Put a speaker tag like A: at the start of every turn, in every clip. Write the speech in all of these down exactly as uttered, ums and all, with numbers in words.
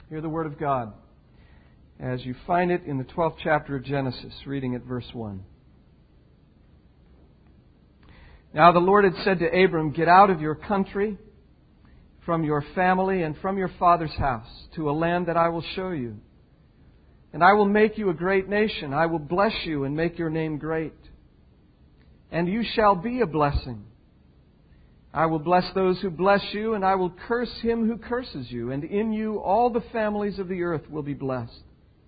A: Hear the Word of God as you find it in the twelfth chapter of Genesis, reading at verse one. Now the Lord had said to Abram, "Get out of your country, from your family, and from your father's house, to a land that I will show you. And I will make you a great nation. I will bless you and make your name great. And you shall be a blessing. I will bless those who bless you, and I will curse him who curses you. And in you all the families of the earth will be blessed."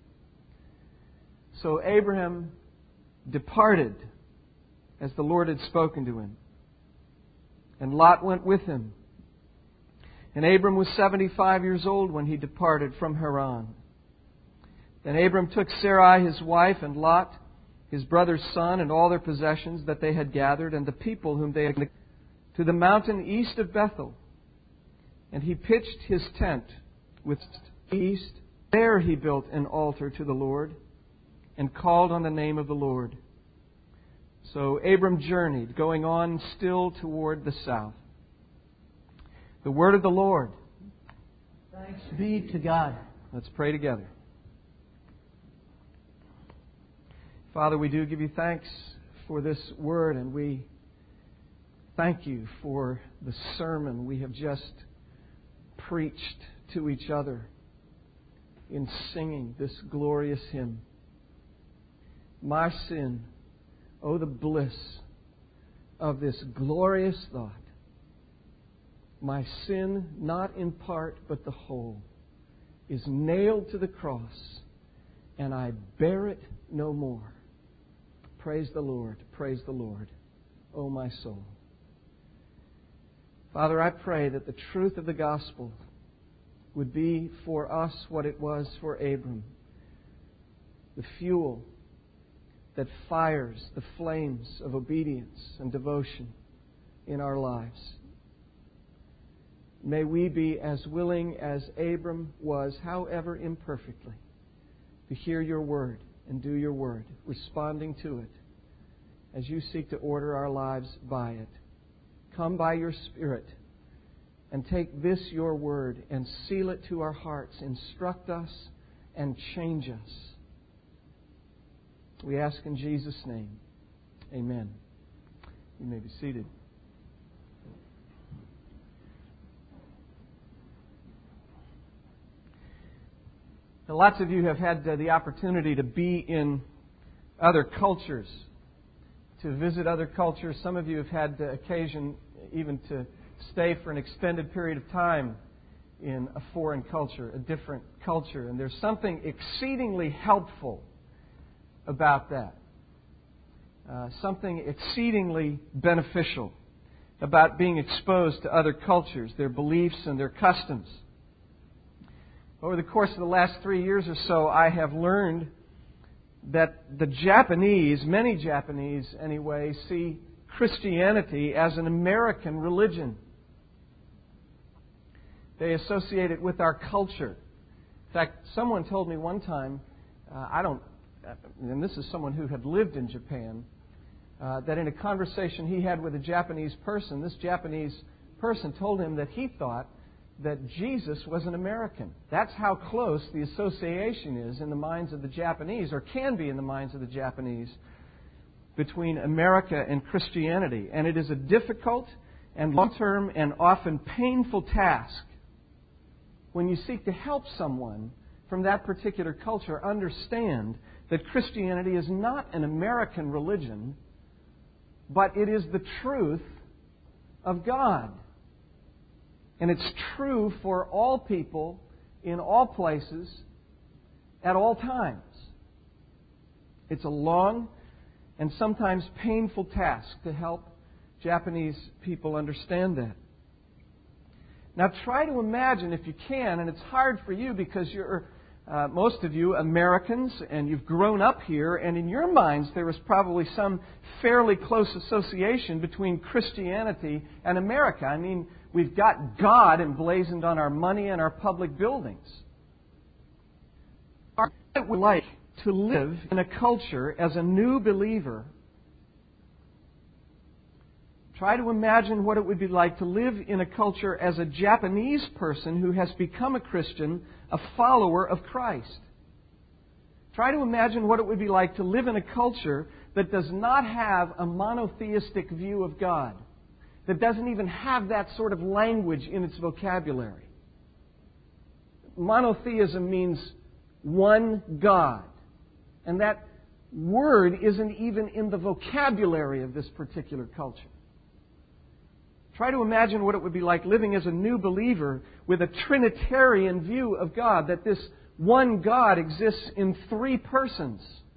A: So Abraham departed as the Lord had spoken to him. And Lot went with him. And Abram was seventy-five years old when he departed from Haran. Then Abram took Sarai his wife, and Lot his brother's son, and all their possessions that they had gathered, and the people whom they had, to the mountain east of Bethel. And he pitched his tent with east. There he built an altar to the Lord, and called on the name of the Lord. So Abram journeyed, going on still toward the south. The word of the Lord.
B: Thanks be to God.
A: Let's pray together. Father, we do give you thanks for this word, and we thank you for the sermon we have just preached to each other in singing this glorious hymn. My sin, oh, the bliss of this glorious thought. My sin, not in part but the whole, is nailed to the cross, and I bear it no more. Praise the Lord, praise the Lord, O my soul. Father, I pray that the truth of the gospel would be for us what it was for Abram, the fuel that fires the flames of obedience and devotion in our lives. May we be as willing as Abram was, however imperfectly, to hear your word and do your word, responding to it as you seek to order our lives by it. Come by your Spirit and take this, your word, and seal it to our hearts. Instruct us and change us. We ask in Jesus' name. Amen. You may be seated. Now, lots of you have had uh, the opportunity to be in other cultures, to visit other cultures. Some of you have had the occasion even to stay for an extended period of time in a foreign culture, a different culture. And there's something exceedingly helpful about that. Uh, something exceedingly beneficial about being exposed to other cultures, their beliefs and their customs. Over the course of the last three years or so, I have learned that the Japanese, many Japanese anyway, see Christianity as an American religion. They associate it with our culture. In fact, someone told me one time, uh, I don't, and this is someone who had lived in Japan, uh, that in a conversation he had with a Japanese person, this Japanese person told him that he thought that Jesus was an American. That's how close the association is in the minds of the Japanese, or can be in the minds of the Japanese, between America and Christianity. And it is a difficult and long-term and often painful task when you seek to help someone from that particular culture understand that Christianity is not an American religion, but it is the truth of God. And it's true for all people, in all places, at all times. It's a long and sometimes painful task to help Japanese people understand that. Now try to imagine, if you can, and it's hard for you because you're, uh, most of you, Americans, and you've grown up here, and in your minds there was probably some fairly close association between Christianity and America. I mean, we've got God emblazoned on our money and our public buildings. What it would like to live in a culture as a new believer Try to imagine what it would be like to live in a culture as a Japanese person who has become a Christian, a follower of Christ. Try to imagine what it would be like to live in a culture that does not have a monotheistic view of God, that doesn't even have that sort of language in its vocabulary. Monotheism means one God. And that word isn't even in the vocabulary of this particular culture. Try to imagine what it would be like living as a new believer with a Trinitarian view of God, that this one God exists in three persons.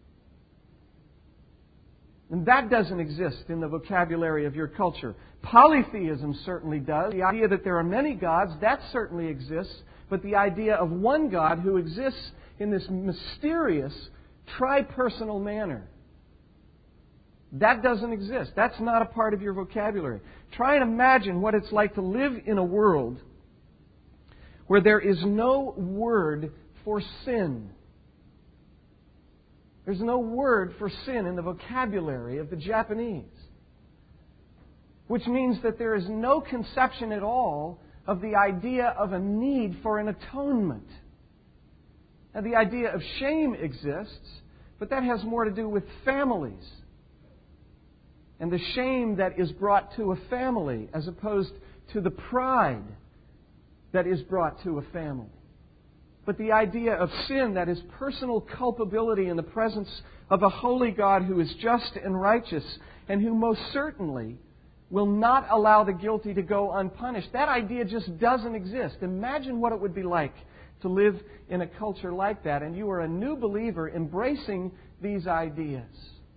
A: And that doesn't exist in the vocabulary of your culture. Polytheism certainly does. The idea that there are many gods, that certainly exists. But the idea of one God who exists in this mysterious, tri-personal manner, that doesn't exist. That's not a part of your vocabulary. Try and imagine what it's like to live in a world where there is no word for sin. There's no word for sin in the vocabulary of the Japanese. Which means that there is no conception at all of the idea of a need for an atonement. Now, the idea of shame exists, but that has more to do with families and the shame that is brought to a family as opposed to the pride that is brought to a family. But the idea of sin, that is personal culpability in the presence of a holy God who is just and righteous and who most certainly will not allow the guilty to go unpunished, that idea just doesn't exist. Imagine what it would be like to live in a culture like that, and you are a new believer embracing these ideas.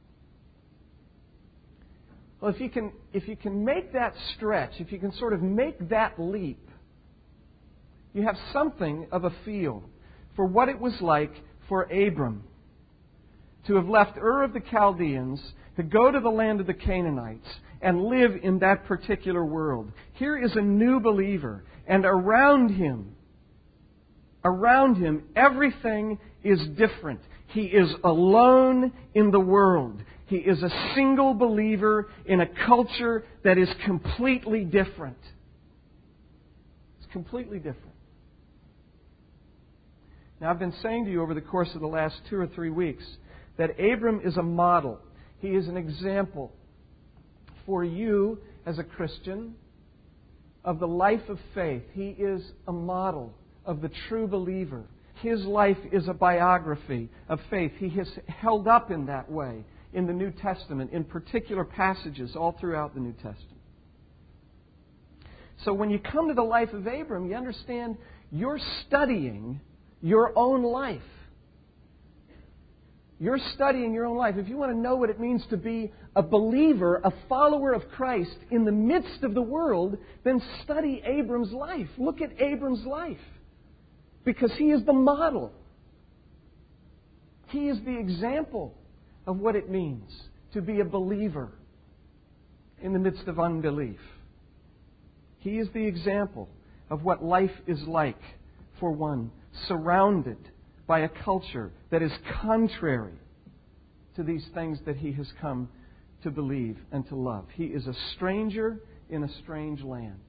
A: Well, if you can, if you can make that stretch, if you can sort of make that leap, you have something of a feel for what it was like for Abram to have left Ur of the Chaldeans, to go to the land of the Canaanites, and live in that particular world. Here is a new believer, and around him, around him, everything is different. He is alone in the world. He is a single believer in a culture that is completely different. It's completely different. Now, I've been saying to you over the course of the last two or three weeks that Abram is a model. He is an example for you as a Christian of the life of faith. He is a model of the true believer. His life is a biography of faith. He is held up in that way in the New Testament, in particular passages all throughout the New Testament. So when you come to the life of Abram, you understand you're studying your own life. You're studying your own life. If you want to know what it means to be a believer, a follower of Christ in the midst of the world, then study Abram's life. Look at Abram's life. Because he is the model. He is the example of what it means to be a believer in the midst of unbelief. He is the example of what life is like for one surrounded by a culture that is contrary to these things that he has come to believe and to love. He is a stranger in a strange land.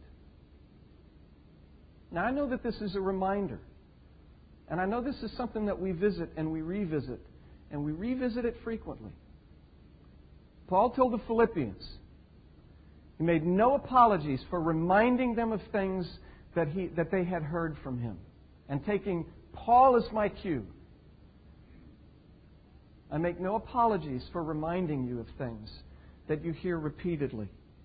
A: Now, I know that this is a reminder. And I know this is something that we visit and we revisit. And we revisit it frequently. Paul told the Philippians, he made no apologies for reminding them of things that he that they had heard from him. And taking Paul as my cue, I make no apologies for reminding you of things that you hear repeatedly.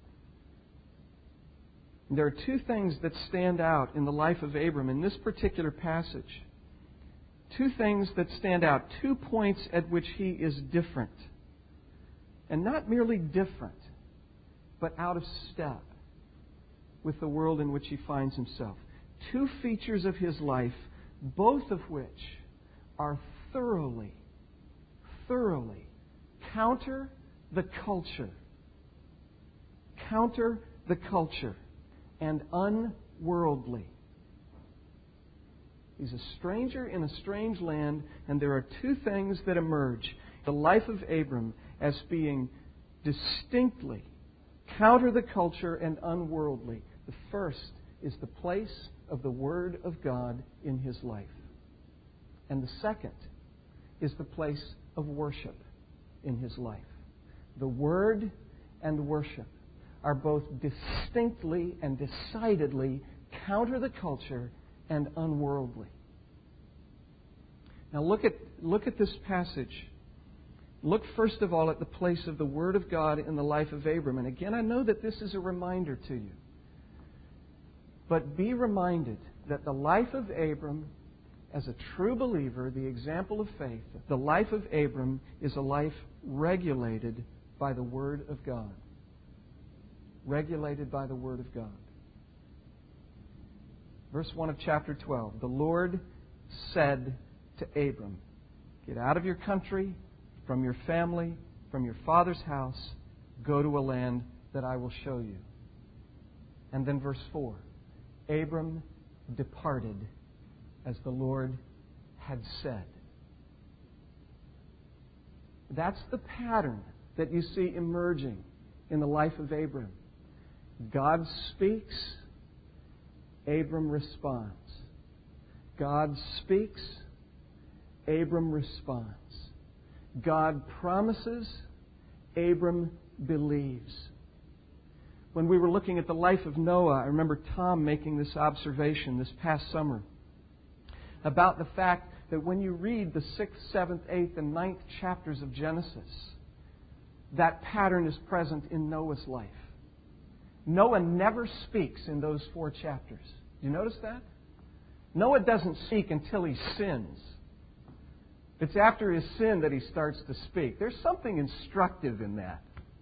A: And there are two things that stand out in the life of Abram in this particular passage. Two things that stand out. Two points at which he is different. And not merely different, but out of step with the world in which he finds himself. Two features of his life, both of which are thoroughly, thoroughly counter the culture. Counter the culture and unworldly. He's a stranger in a strange land, and there are two things that emerge. The life of Abram as being distinctly counter the culture and unworldly. The first is the place of the Word of God in his life. And the second is the place of worship in his life. The Word and worship are both distinctly and decidedly counter the culture and unworldly. Now look at, look at this passage. Look first of all at the place of the Word of God in the life of Abram. And again, I know that this is a reminder to you. But be reminded that the life of Abram, as a true believer, the example of faith, the life of Abram is a life regulated by the Word of God. Regulated by the Word of God. Verse one of chapter twelve. The Lord said to Abram, get out of your country, from your family, from your father's house, go to a land that I will show you. And then verse four. Abram departed as the Lord had said. That's the pattern that you see emerging in the life of Abram. God speaks, Abram responds. God speaks, Abram responds. God promises, Abram believes. When we were looking at the life of Noah, I remember Tom making this observation this past summer about the fact that when you read the sixth, seventh, eighth, and ninth chapters of Genesis, that pattern is present in Noah's life. Noah never speaks in those four chapters. Do you notice that? Noah doesn't speak until he sins. It's after his sin that he starts to speak. There's something instructive in that.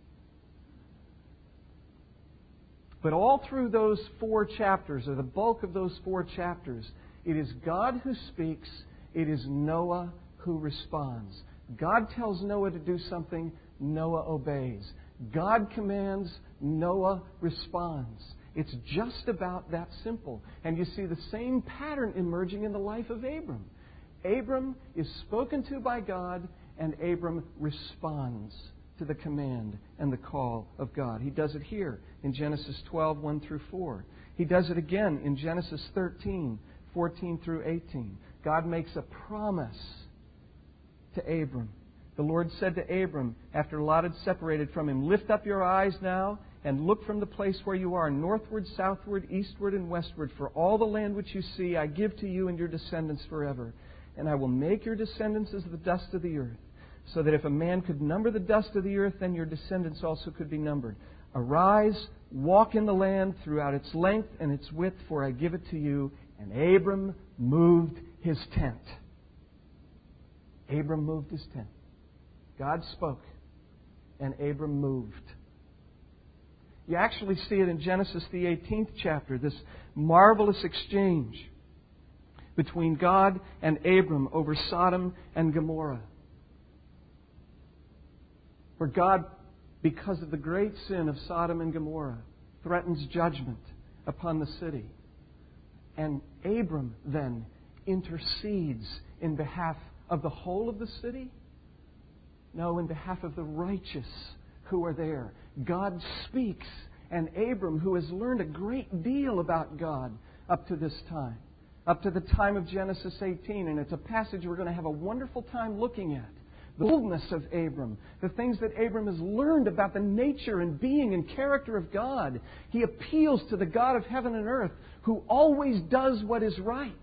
A: But all through those four chapters, or the bulk of those four chapters, it is God who speaks, it is Noah who responds. God tells Noah to do something, Noah obeys. God commands, Noah responds. It's just about that simple. And you see the same pattern emerging in the life of Abram. Abram is spoken to by God, and Abram responds to the command and the call of God. He does it here in Genesis twelve, one through four. He does it again in Genesis thirteen, fourteen through eighteen. God makes a promise to Abram. The Lord said to Abram, after Lot had separated from him, lift up your eyes now and look from the place where you are, northward, southward, eastward, and westward. For all the land which you see I give to you and your descendants forever. And I will make your descendants as the dust of the earth, so that if a man could number the dust of the earth, then your descendants also could be numbered. Arise, walk in the land throughout its length and its width, for I give it to you. And Abram moved his tent. Abram moved his tent. God spoke, and Abram moved. You actually see it in Genesis, the eighteenth chapter, this marvelous exchange between God and Abram over Sodom and Gomorrah, where God, because of the great sin of Sodom and Gomorrah, threatens judgment upon the city. And Abram then intercedes in behalf of the whole of the city? No, in behalf of the righteous who are there. God speaks, and Abram, who has learned a great deal about God up to this time, up to the time of Genesis eighteen, and it's a passage we're going to have a wonderful time looking at. The boldness of Abram, the things that Abram has learned about the nature and being and character of God. He appeals to the God of heaven and earth, who always does what is right.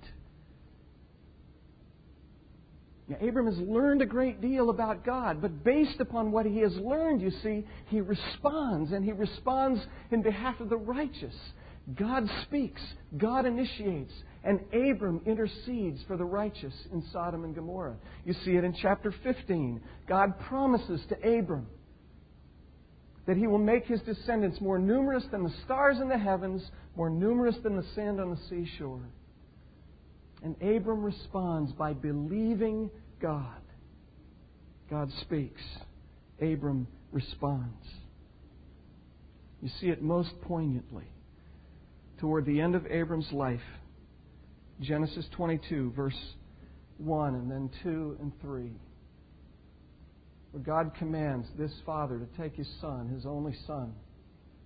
A: Now, Abram has learned a great deal about God, but based upon what he has learned, you see, he responds, and he responds in behalf of the righteous. God speaks, God initiates, and Abram intercedes for the righteous in Sodom and Gomorrah. You see it in chapter fifteen. God promises to Abram that He will make his descendants more numerous than the stars in the heavens, more numerous than the sand on the seashore. And Abram responds by believing God. God speaks. Abram responds. You see it most poignantly toward the end of Abram's life. Genesis twenty-two, verse one, and then two and three. Where God commands this father to take his son, his only son,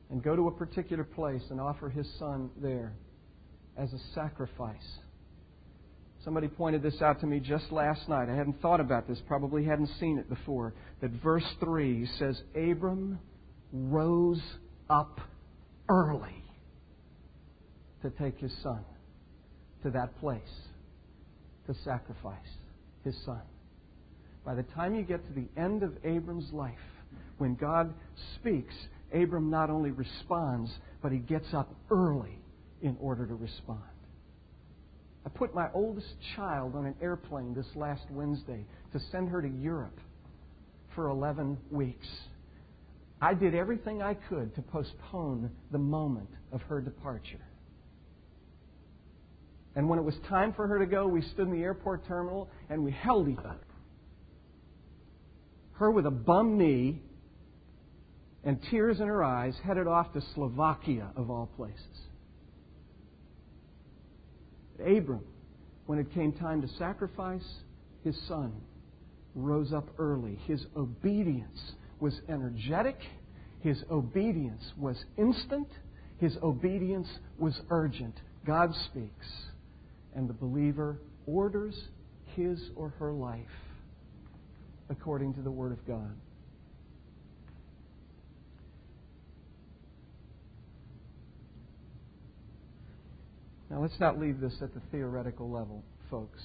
A: and go to a particular place and offer his son there as a sacrifice. Somebody pointed this out to me just last night. I hadn't thought about this, probably hadn't seen it before. That verse three says, Abram rose up early to take his son to that place to sacrifice his son. By the time you get to the end of Abram's life, when God speaks, Abram not only responds, but he gets up early in order to respond. I put my oldest child on an airplane this last Wednesday to send her to Europe for eleven weeks. I did everything I could to postpone the moment of her departure. And when it was time for her to go, we stood in the airport terminal and we held each other. Her with a bum knee and tears in her eyes, headed off to Slovakia, of all places. Abram, when it came time to sacrifice his son, rose up early. His obedience was energetic. His obedience was instant. His obedience was urgent. God speaks, and the believer orders his or her life according to the Word of God. Now, let's not leave this at the theoretical level, folks.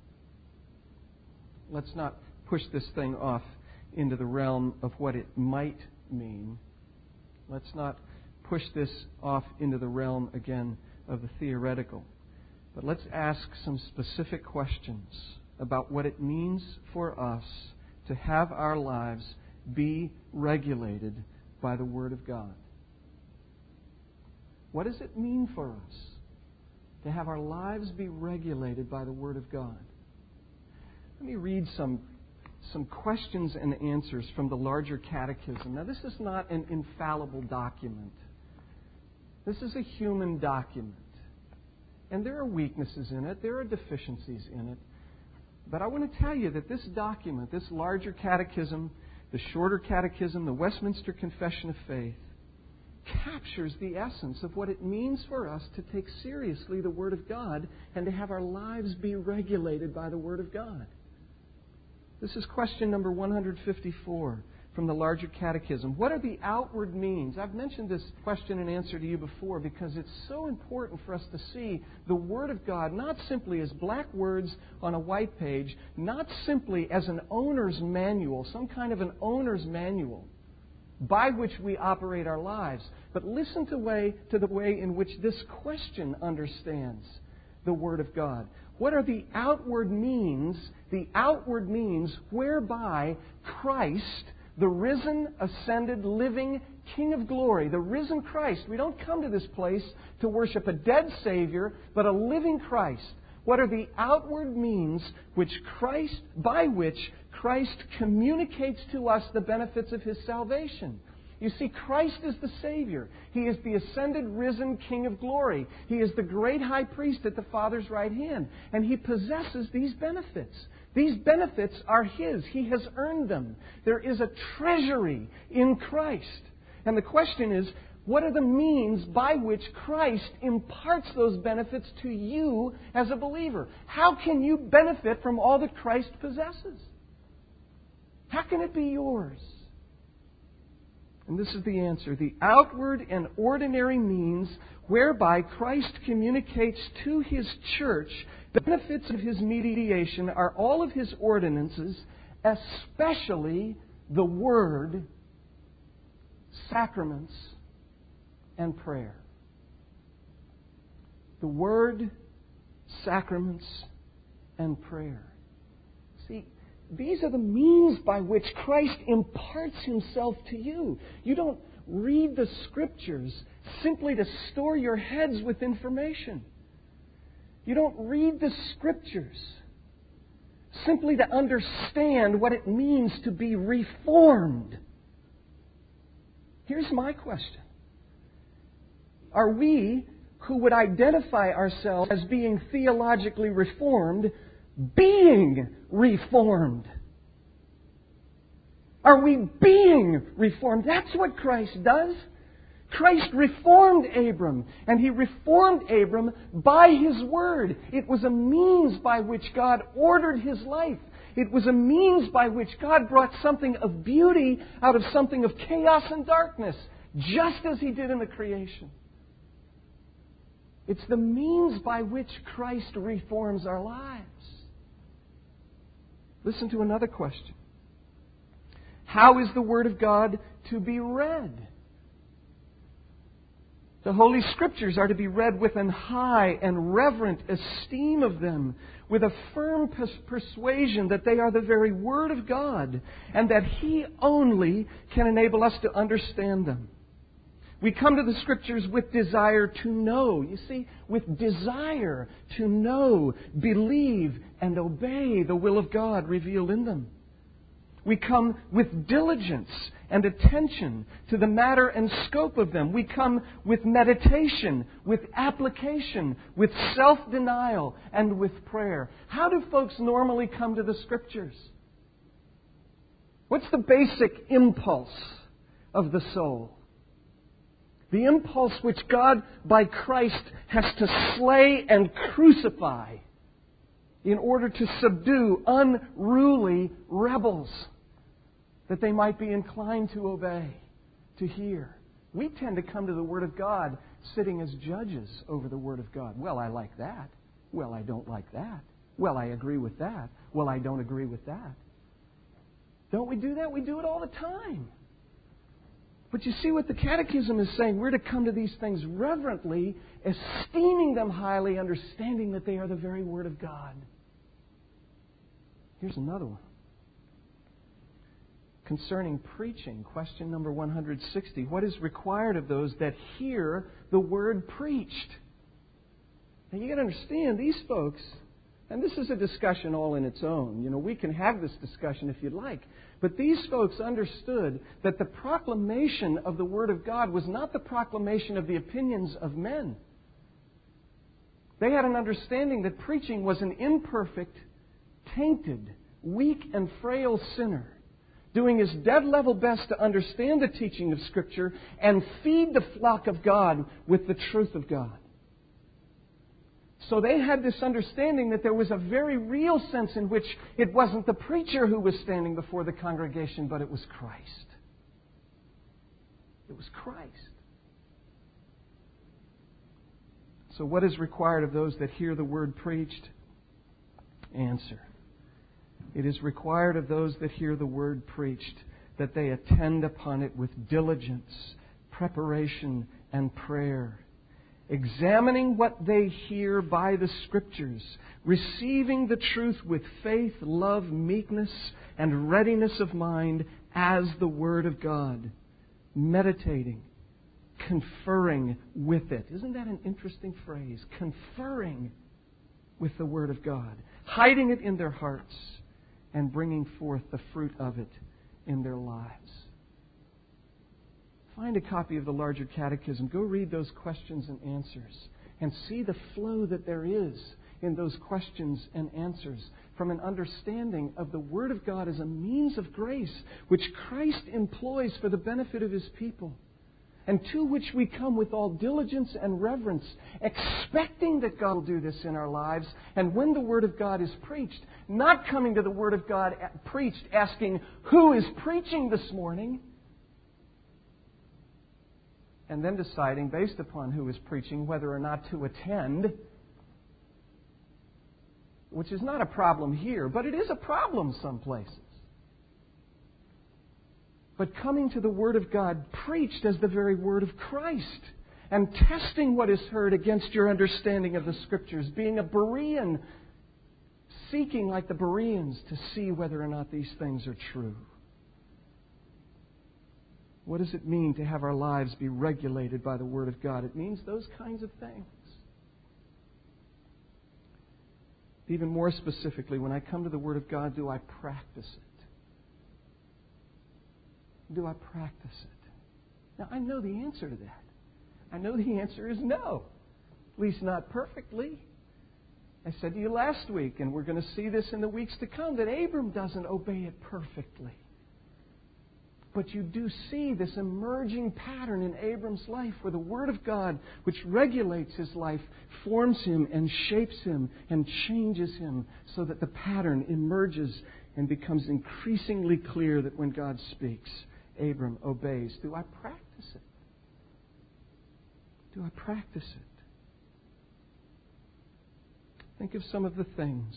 A: Let's not push this thing off into the realm of what it might mean. Let's not push this off into the realm, again, of the theoretical. But let's ask some specific questions about what it means for us to have our lives be regulated by the Word of God. What does it mean for us to have our lives be regulated by the Word of God? Let me read some, some questions and answers from the larger catechism. Now, this is not an infallible document. This is a human document. And there are weaknesses in it. There are deficiencies in it. But I want to tell you that this document, this larger catechism, the shorter catechism, the Westminster Confession of Faith, captures the essence of what it means for us to take seriously the Word of God and to have our lives be regulated by the Word of God. This is question number one hundred fifty-four from the larger catechism. What are the outward means? I've mentioned this question and answer to you before because it's so important for us to see the Word of God not simply as black words on a white page, not simply as an owner's manual, some kind of an owner's manual by which we operate our lives. But listen to, way, to the way in which this question understands the Word of God. What are the outward means, the outward means whereby Christ, the risen, ascended, living King of glory, the risen Christ. We don't come to this place to worship a dead Savior, but a living Christ. What are the outward means which Christ, by which Christ communicates to us the benefits of His salvation? You see, Christ is the Savior. He is the ascended, risen King of glory. He is the great high priest at the Father's right hand. And He possesses these benefits. These benefits are His. He has earned them. There is a treasury in Christ. And the question is, what are the means by which Christ imparts those benefits to you as a believer? How can you benefit from all that Christ possesses? How can it be yours? And this is the answer. The outward and ordinary means whereby Christ communicates to His church the benefits of His mediation are all of His ordinances, especially the Word, sacraments, and prayer. The Word, sacraments, and prayer. See, these are the means by which Christ imparts Himself to you. You don't read the Scriptures simply to store your heads with information. You don't read the Scriptures simply to understand what it means to be reformed. Here's my question. Are we, who would identify ourselves as being theologically reformed, being reformed? Are we being reformed? That's what Christ does. Christ reformed Abram, and He reformed Abram by His Word. It was a means by which God ordered his life. It was a means by which God brought something of beauty out of something of chaos and darkness, just as He did in the creation. It's the means by which Christ reforms our lives. Listen to another question. How is the Word of God to be read? The Holy Scriptures are to be read with an high and reverent esteem of them, with a firm pers- persuasion that they are the very Word of God, and that He only can enable us to understand them. We come to the Scriptures with desire to know. You see, with desire to know, believe, and obey the will of God revealed in them. We come with diligence and attention to the matter and scope of them. We come with meditation, with application, with self-denial, and with prayer. How do folks normally come to the Scriptures? What's the basic impulse of the soul? The impulse which God, by Christ, has to slay and crucify in order to subdue unruly rebels, that they might be inclined to obey, to hear. We tend to come to the Word of God sitting as judges over the Word of God. Well, I like that. Well, I don't like that. Well, I agree with that. Well, I don't agree with that. Don't we do that? We do it all the time. But you see what the Catechism is saying? We're to come to these things reverently, esteeming them highly, understanding that they are the very Word of God. Here's another one. Concerning preaching, question number one hundred sixty. What is required of those that hear the Word preached? Now you got to understand, these folks, and this is a discussion all in its own. You know, we can have this discussion if you'd like. But these folks understood that the proclamation of the Word of God was not the proclamation of the opinions of men. They had an understanding that preaching was an imperfect, tainted, weak, and frail sinner doing his dead-level best to understand the teaching of Scripture and feed the flock of God with the truth of God. So they had this understanding that there was a very real sense in which it wasn't the preacher who was standing before the congregation, but it was Christ. It was Christ. So what is required of those that hear the Word preached? Answer. It is required of those that hear the Word preached that they attend upon it with diligence, preparation, and prayer, examining what they hear by the Scriptures, receiving the truth with faith, love, meekness, and readiness of mind as the Word of God, meditating, conferring with it. Isn't that an interesting phrase? Conferring with the Word of God, hiding it in their hearts, and bringing forth the fruit of it in their lives. Find a copy of the larger catechism. Go read those questions and answers and see the flow that there is in those questions and answers from an understanding of the Word of God as a means of grace which Christ employs for the benefit of His people, and to which we come with all diligence and reverence, expecting that God will do this in our lives. And when the Word of God is preached, not coming to the Word of God preached asking, who is preaching this morning? And then deciding, based upon who is preaching, whether or not to attend, which is not a problem here, but it is a problem some places. But coming to the Word of God preached as the very Word of Christ, and testing what is heard against your understanding of the Scriptures, being a Berean, seeking like the Bereans to see whether or not these things are true. What does it mean to have our lives be regulated by the Word of God? It means those kinds of things. Even more specifically, when I come to the Word of God, do I practice it? Do I practice it? Now, I know the answer to that. I know the answer is no. At least not perfectly. I said to you last week, and we're going to see this in the weeks to come, that Abram doesn't obey it perfectly. But you do see this emerging pattern in Abram's life where the Word of God, which regulates his life, forms him and shapes him and changes him so that the pattern emerges and becomes increasingly clear that when God speaks, Abram obeys. Do I practice it? Do I practice it? Think of some of the things,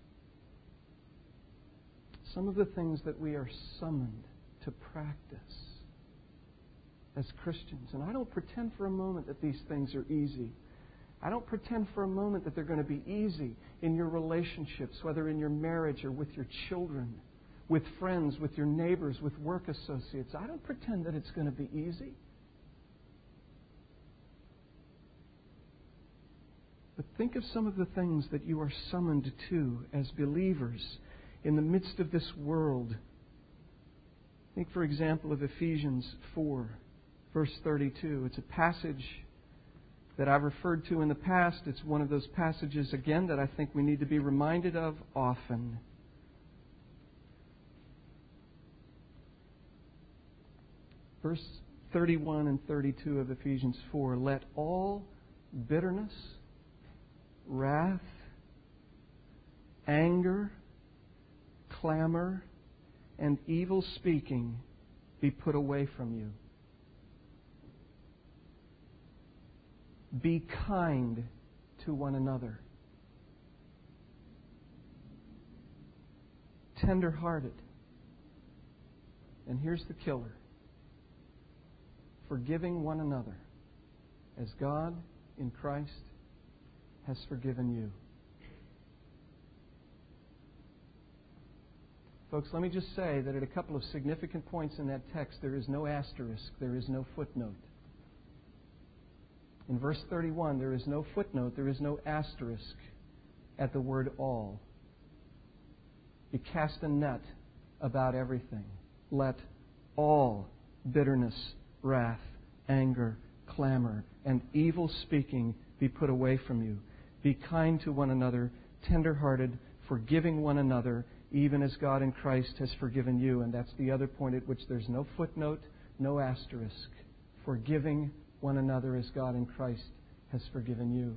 A: some of the things that we are summoned to practice as Christians. And I don't pretend for a moment that these things are easy. I don't pretend for a moment that they're going to be easy in your relationships, whether in your marriage or with your children, with friends, with your neighbors, with work associates. I don't pretend that it's going to be easy. But think of some of the things that you are summoned to as believers in the midst of this world. Think, for example, of Ephesians four, verse thirty-two. It's a passage that I've referred to in the past. It's one of those passages, again, that I think we need to be reminded of often. Verse thirty-one and thirty-two of Ephesians four. Let all bitterness, wrath, anger, clamor, and evil speaking be put away from you. Be kind to one another, tender-hearted. And here's the killer. Forgiving one another as God in Christ has forgiven you. Folks, let me just say that at a couple of significant points in that text, there is no asterisk, there is no footnote. In verse thirty-one, there is no footnote, there is no asterisk at the word all. You cast a net about everything. Let all bitterness, wrath, anger, clamor, and evil speaking be put away from you. Be kind to one another, tender-hearted, forgiving one another, even as God in Christ has forgiven you. And that's the other point at which there's no footnote, no asterisk. Forgiving one another as God in Christ has forgiven you.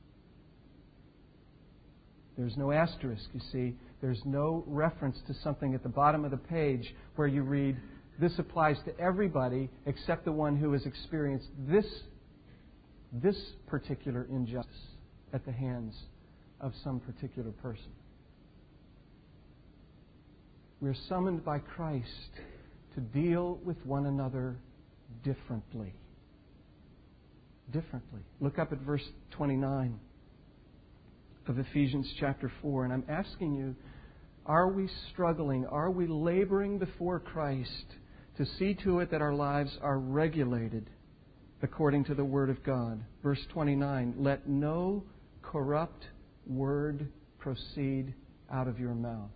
A: There's no asterisk, you see. There's no reference to something at the bottom of the page where you read, this applies to everybody except the one who has experienced this, this particular injustice at the hands of some particular person. We're summoned by Christ to deal with one another differently. Differently. Look up at verse twenty-nine of Ephesians chapter four, and I'm asking you, are we struggling, are we laboring before Christ to see to it that our lives are regulated according to the Word of God? Verse twenty-nine, let no corrupt word proceed out of your mouth.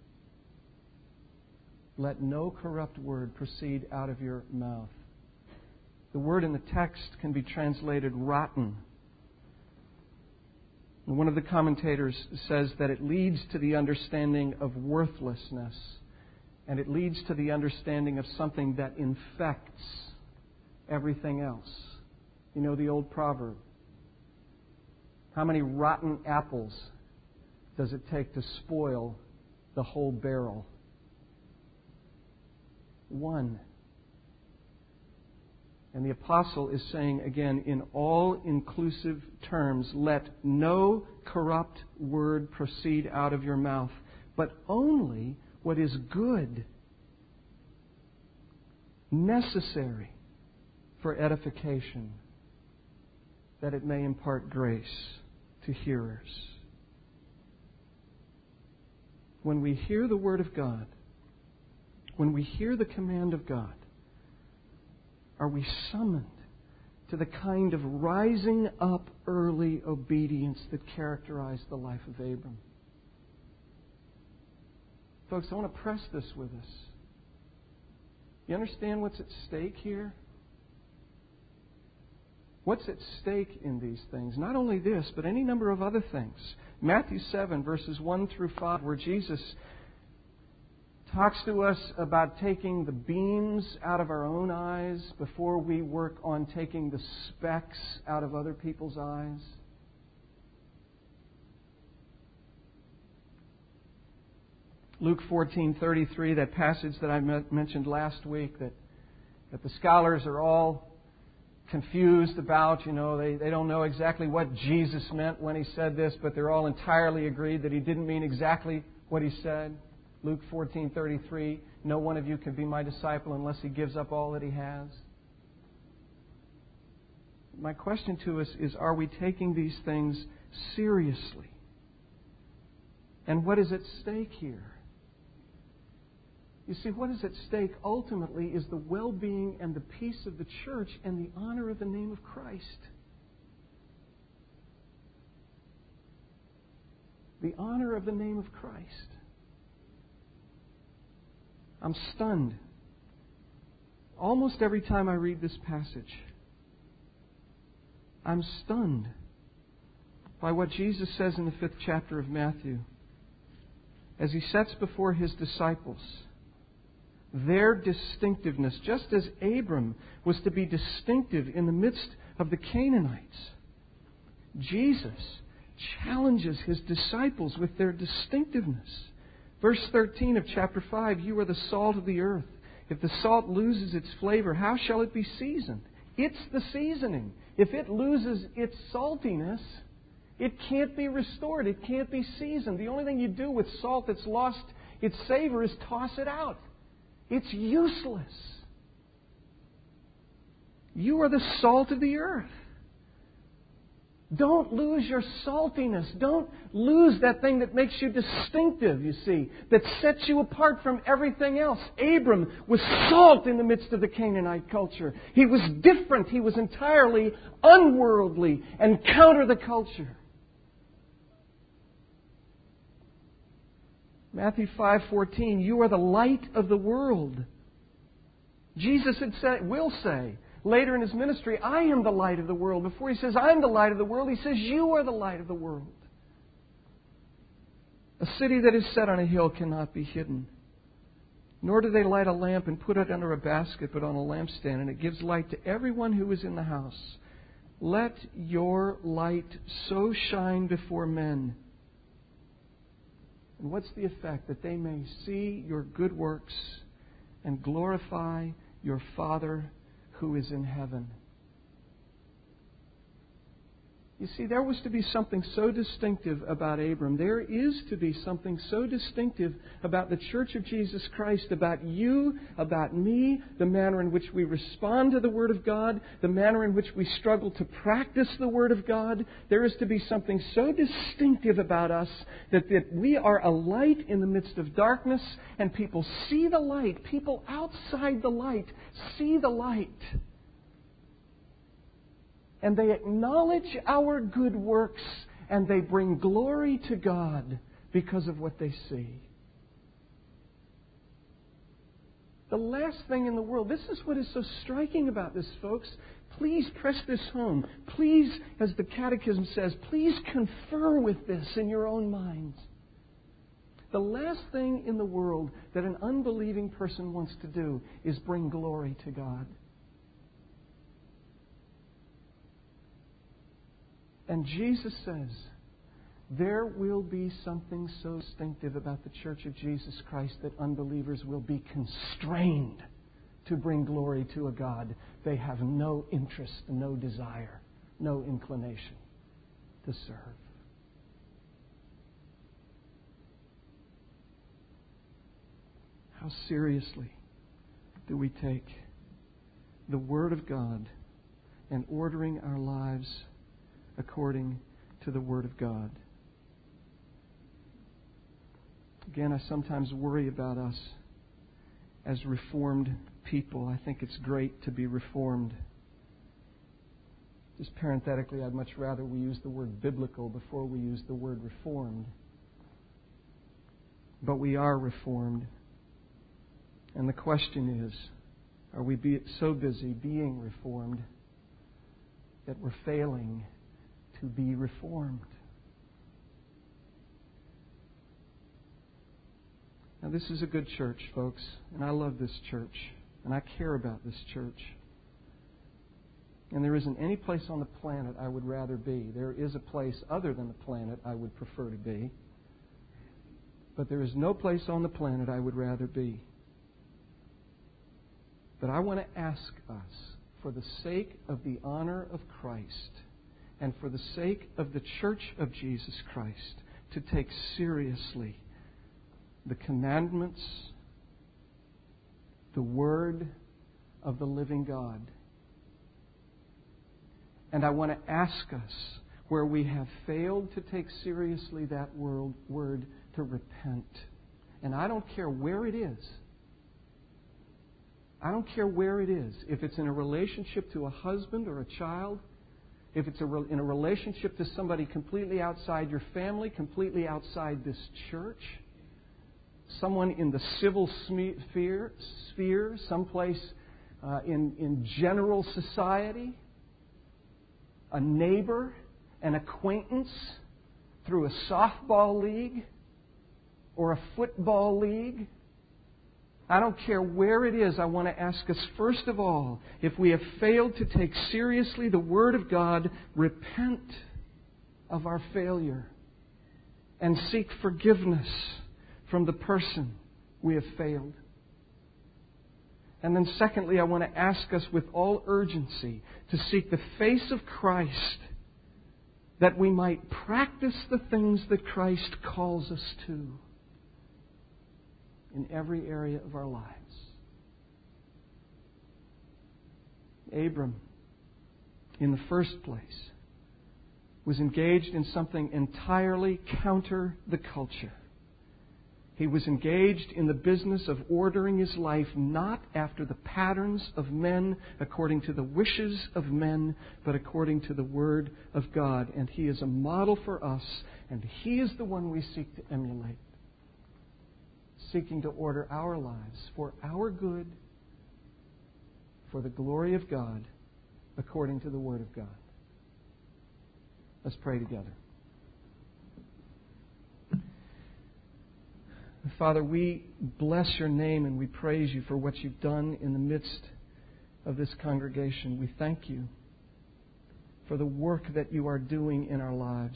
A: Let no corrupt word proceed out of your mouth. The word in the text can be translated rotten. And one of the commentators says that it leads to the understanding of worthlessness, and it leads to the understanding of something that infects everything else. You know the old proverb, how many rotten apples does it take to spoil the whole barrel? One. And the apostle is saying again in all-inclusive terms, let no corrupt word proceed out of your mouth, but only what is good, necessary for edification, that it may impart grace to hearers. When we hear the Word of God, when we hear the command of God, are we summoned to the kind of rising up early obedience that characterized the life of Abram? Folks, I want to press this with us. You understand what's at stake here? What's at stake in these things? Not only this, but any number of other things. Matthew seven, verses one through five, where Jesus talks to us about taking the beams out of our own eyes before we work on taking the specks out of other people's eyes. Luke fourteen thirty-three, that passage that I mentioned last week, that, that the scholars are all confused about. You know, they, they don't know exactly what Jesus meant when He said this, but they're all entirely agreed that He didn't mean exactly what He said. Luke fourteen thirty-three, no one of you can be my disciple unless he gives up all that he has. My question to us is, are we taking these things seriously? And what is at stake here? You see, what is at stake ultimately is the well-being and the peace of the church and the honor of the name of Christ. The honor of the name of Christ. I'm stunned almost every time I read this passage. I'm stunned by what Jesus says in the fifth chapter of Matthew as He sets before His disciples their distinctiveness, just as Abram was to be distinctive in the midst of the Canaanites. Jesus challenges His disciples with their distinctiveness. Verse thirteen of chapter five, you are the salt of the earth. If the salt loses its flavor, how shall it be seasoned? It's the seasoning. If it loses its saltiness, it can't be restored. It can't be seasoned. The only thing you do with salt that's lost its savor is toss it out. It's useless. You are the salt of the earth. Don't lose your saltiness. Don't lose that thing that makes you distinctive, you see, that sets you apart from everything else. Abram was salt in the midst of the Canaanite culture. He was different. He was entirely unworldly and counter the culture. Matthew five fourteen, you are the light of the world. Jesus had said, will say, later in His ministry, I am the light of the world. Before He says, I am the light of the world, He says, you are the light of the world. A city that is set on a hill cannot be hidden. Nor do they light a lamp and put it under a basket, but on a lampstand, and it gives light to everyone who is in the house. Let your light so shine before men. And what's the effect? That they may see your good works and glorify your Father who is in heaven. You see, there was to be something so distinctive about Abram. There is to be something so distinctive about the Church of Jesus Christ, about you, about me, the manner in which we respond to the Word of God, the manner in which we struggle to practice the Word of God. There is to be something so distinctive about us that, that we are a light in the midst of darkness, and people see the light. People outside the light see the light. And they acknowledge our good works, and they bring glory to God because of what they see. The last thing in the world, this is what is so striking about this, folks. Please press this home. Please, as the Catechism says, please confer with this in your own minds. The last thing in the world that an unbelieving person wants to do is bring glory to God. And Jesus says, there will be something so distinctive about the Church of Jesus Christ that unbelievers will be constrained to bring glory to a God they have no interest, no desire, no inclination to serve. How seriously do we take the Word of God and ordering our lives according to the Word of God? Again, I sometimes worry about us as Reformed people. I think it's great to be Reformed. Just parenthetically, I'd much rather we use the word biblical before we use the word Reformed. But we are Reformed. And the question is, are we be so busy being Reformed that we're failing to be reformed? Now, Now, this is a good church, folks, and I love this church, and I care about this church. And there isn't any place on the planet I would rather be. There is a place other than the planet I would prefer to be. But there is no place on the planet I would rather be. But I want to ask us, for the sake of the honor of Christ and for the sake of the church of Jesus Christ, to take seriously the commandments, the Word of the living God. And I want to ask us, where we have failed to take seriously that word, word to repent. And I don't care where it is. I don't care where it is. If it's in a relationship to a husband or a child, if it's a re- in a relationship to somebody completely outside your family, completely outside this church, someone in the civil sphere, sphere someplace uh, in, in general society, a neighbor, an acquaintance through a softball league or a football league. I don't care where it is. I want to ask us, first of all, if we have failed to take seriously the Word of God, repent of our failure and seek forgiveness from the person we have failed. And then secondly, I want to ask us with all urgency to seek the face of Christ, that we might practice the things that Christ calls us to in every area of our lives. Abram, in the first place, was engaged in something entirely counter the culture. He was engaged in the business of ordering his life not after the patterns of men, according to the wishes of men, but according to the Word of God. And he is a model for us, and he is the one we seek to emulate, seeking to order our lives for our good, for the glory of God, according to the Word of God. Let's pray together. Father, we bless your name and we praise you for what you've done in the midst of this congregation. We thank you for the work that you are doing in our lives.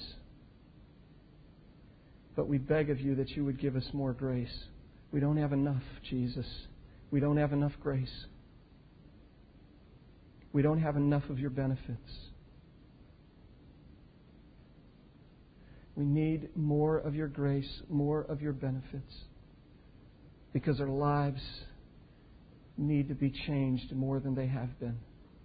A: But we beg of you that you would give us more grace. We don't have enough, Jesus. We don't have enough grace. We don't have enough of your benefits. We need more of your grace, more of your benefits, because our lives need to be changed more than they have been.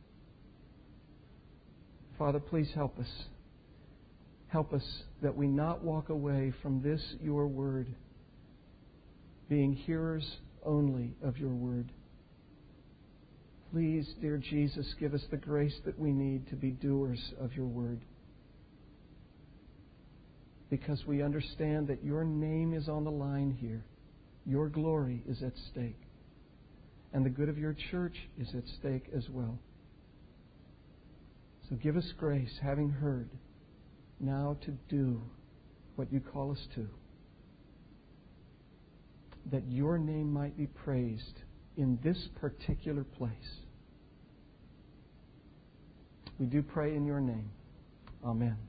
A: Father, please help us. Help us that we not walk away from this, your word, being hearers only of your word. Please, dear Jesus, give us the grace that we need to be doers of your word, because we understand that your name is on the line here. Your glory is at stake. And the good of your church is at stake as well. So give us grace, having heard, now to do what you call us to, that your name might be praised in this particular place. We do pray in your name. Amen.